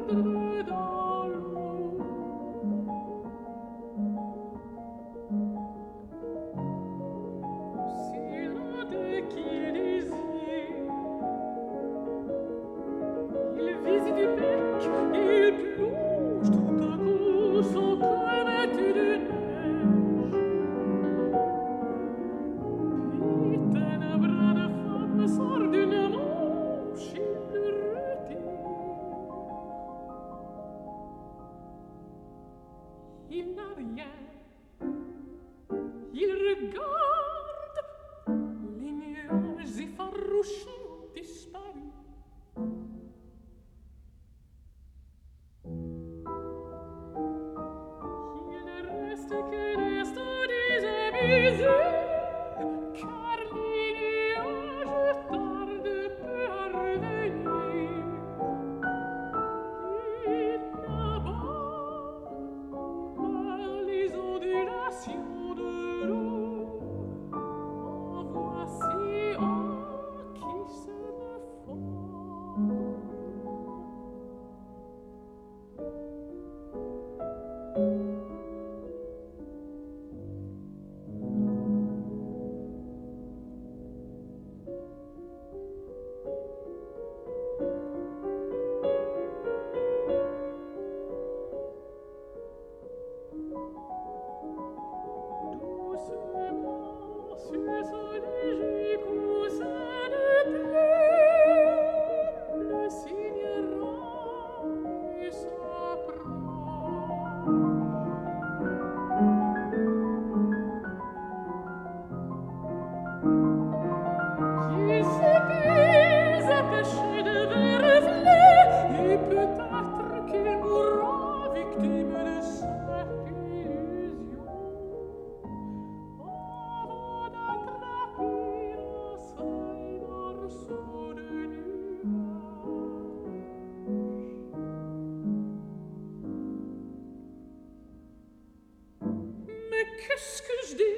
perdre dans l'eau. S'il a des qu'il désire, il vise du bec, il plonge tout à coup son cœur vêtu de neige. Puis ténèbres de femme sort d'une manche, il le retire. Il n'a rien, il regarde, les nuages effarouchés ont disparu. Il ne reste que des studies amusés, car les nuages tardent peu à revenir. Et là-bas, les ondulations de l'eau, en voici un qui se reforme. Doucement sur ce léger coussin de plumes, le cygne rampe et s'approche. Il s'épuise à pêcher de verts reflets, et peut-être qu'il mourra victime de cette illusion, avant d'attraper un seul morceau de nuage. Mais qu'est-ce que je dis?